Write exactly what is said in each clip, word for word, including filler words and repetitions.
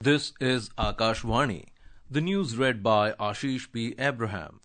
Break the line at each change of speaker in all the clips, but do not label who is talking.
This is Akashvani. The news read by Ashish P. Abraham.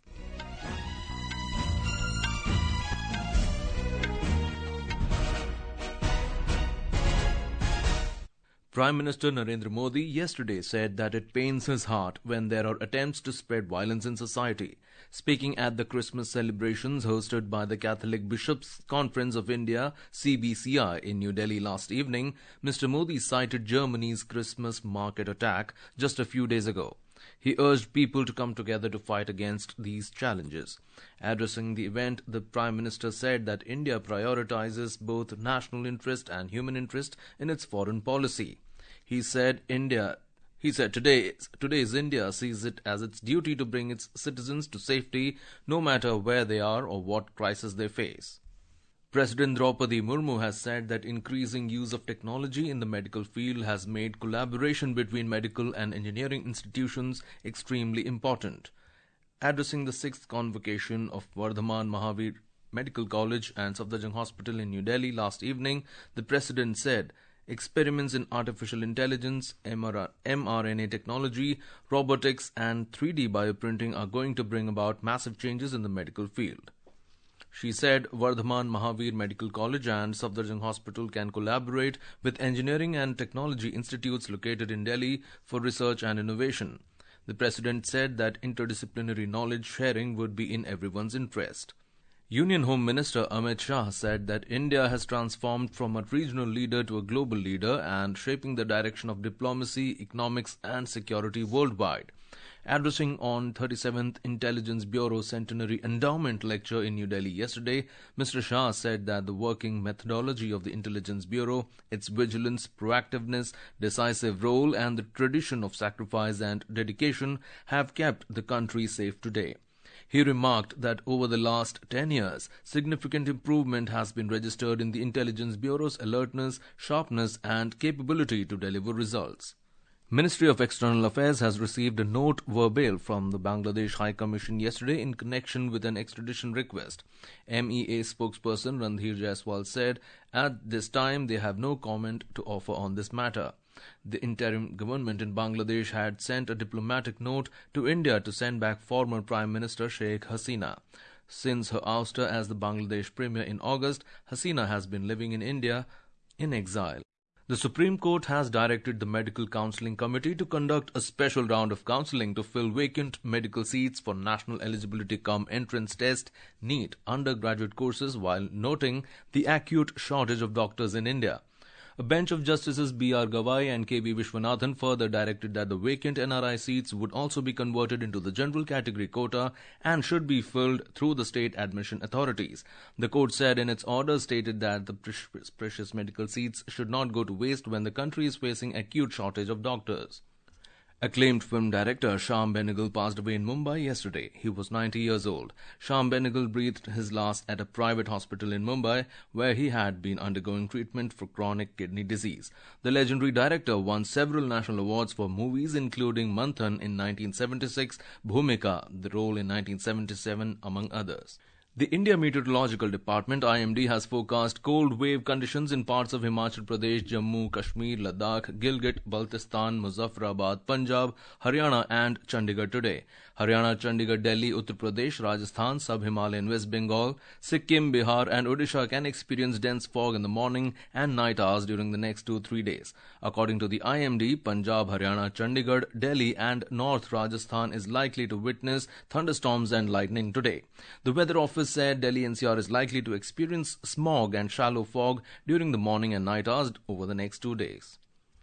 Prime Minister Narendra Modi yesterday said that it pains his heart when there are attempts to spread violence in society. Speaking at the Christmas celebrations hosted by the Catholic Bishops' Conference of India C B C I in New Delhi last evening, Mister Modi cited Germany's Christmas market attack just a few days ago. He urged people to come together to fight against these challenges. Addressing the event, the Prime Minister said that India prioritizes both national interest and human interest in its foreign policy. He said India He said today, today's India sees it as its duty to bring its citizens to safety no matter where they are or what crisis they face. President Draupadi Murmu has said that increasing use of technology in the medical field has made collaboration between medical and engineering institutions extremely important. Addressing the sixth convocation of Vardhaman Mahavir Medical College and Safdarjung Hospital in New Delhi last evening, the President said, experiments in artificial intelligence, M R N A technology, robotics and three D bioprinting are going to bring about massive changes in the medical field. She said Vardhaman Mahavir Medical College and Safdarjung Hospital can collaborate with engineering and technology institutes located in Delhi for research and innovation. The President said that interdisciplinary knowledge sharing would be in everyone's interest. Union Home Minister Amit Shah said that India has transformed from a regional leader to a global leader and shaping the direction of diplomacy, economics and security worldwide. Addressing on thirty-seventh Intelligence Bureau Centenary Endowment Lecture in New Delhi yesterday, Mister Shah said that the working methodology of the Intelligence Bureau, its vigilance, proactiveness, decisive role and the tradition of sacrifice and dedication have kept the country safe today. He remarked that over the last ten years, significant improvement has been registered in the Intelligence Bureau's alertness, sharpness and capability to deliver results. Ministry of External Affairs has received a note verbale from the Bangladesh High Commission yesterday in connection with an extradition request. M E A spokesperson Randhir Jaiswal said, at this time they have no comment to offer on this matter. The interim government in Bangladesh had sent a diplomatic note to India to send back former Prime Minister Sheikh Hasina. Since her ouster as the Bangladesh Premier in August, Hasina has been living in India in exile. The Supreme Court has directed the Medical Counselling Committee to conduct a special round of counselling to fill vacant medical seats for National Eligibility Cum Entrance Test (NEET) undergraduate courses while noting the acute shortage of doctors in India. A bench of Justices B R Gawai and K V Vishwanathan further directed that the vacant N R I seats would also be converted into the general category quota and should be filled through the state admission authorities. The court said in its order stated that the precious medical seats should not go to waste when the country is facing acute shortage of doctors. Acclaimed film director Shyam Benegal passed away in Mumbai yesterday. He was ninety years old. Shyam Benegal breathed his last at a private hospital in Mumbai, where he had been undergoing treatment for chronic kidney disease. The legendary director won several national awards for movies, including Manthan in nineteen seventy-six, Bhumika, the role in nineteen seventy-seven, among others. The India Meteorological Department I M D has forecast cold wave conditions in parts of Himachal Pradesh, Jammu, Kashmir, Ladakh, Gilgit, Baltistan, Muzaffarabad, Punjab, Haryana and Chandigarh today. Haryana, Chandigarh, Delhi, Uttar Pradesh, Rajasthan, Sub-Himalayan West Bengal, Sikkim, Bihar and Odisha can experience dense fog in the morning and night hours during the next two to three days. According to the I M D, Punjab, Haryana, Chandigarh, Delhi and North Rajasthan is likely to witness thunderstorms and lightning today. The Weather Office said Delhi N C R is likely to experience smog and shallow fog during the morning and night hours over the next two days.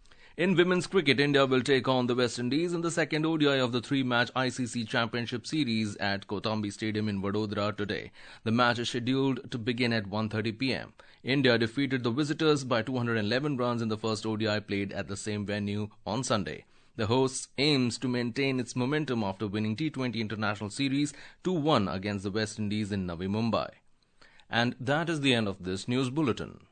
In women's cricket, India will take on the West Indies in the second O D I of the three-match I C C Championship Series at Kotambi Stadium in Vadodara today. The match is scheduled to begin at one thirty p m India defeated the visitors by two hundred eleven runs in the first O D I played at the same venue on Sunday. The hosts aims to maintain its momentum after winning T twenty International Series two one against the West Indies in Navi Mumbai. And that is the end of this news bulletin.